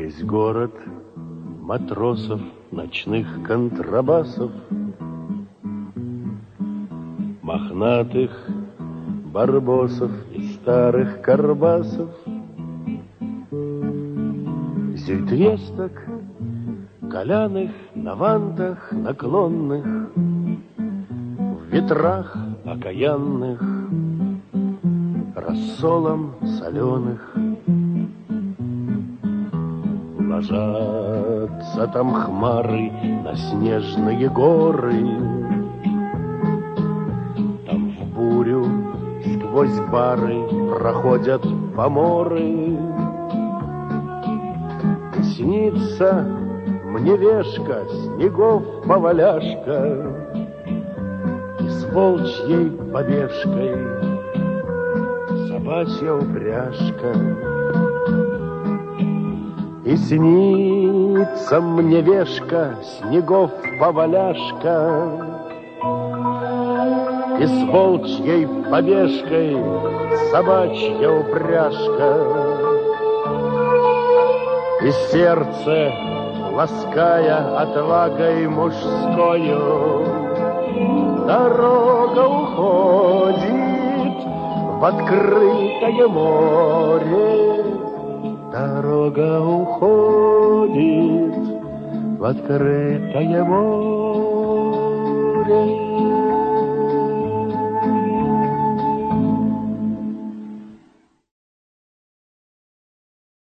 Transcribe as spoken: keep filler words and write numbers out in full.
Весь город матросов, ночных контрабасов, мохнатых барбосов и старых карбасов, зюйдвесток, коляных, на вантах наклонных, в ветрах окаянных, рассолом соленых. Ложатся там хмары на снежные горы, там в бурю сквозь бары проходят поморы. Снится мне вешка, снегов поваляшка, и с волчьей побежкой собачья упряжка. И снится мне вешка, снегов поваляшка, и с волчьей побежкой собачья упряжка. И сердце, лаская отвагой мужскою, дорога уходит в открытое море. Дорога уходит в открытое море.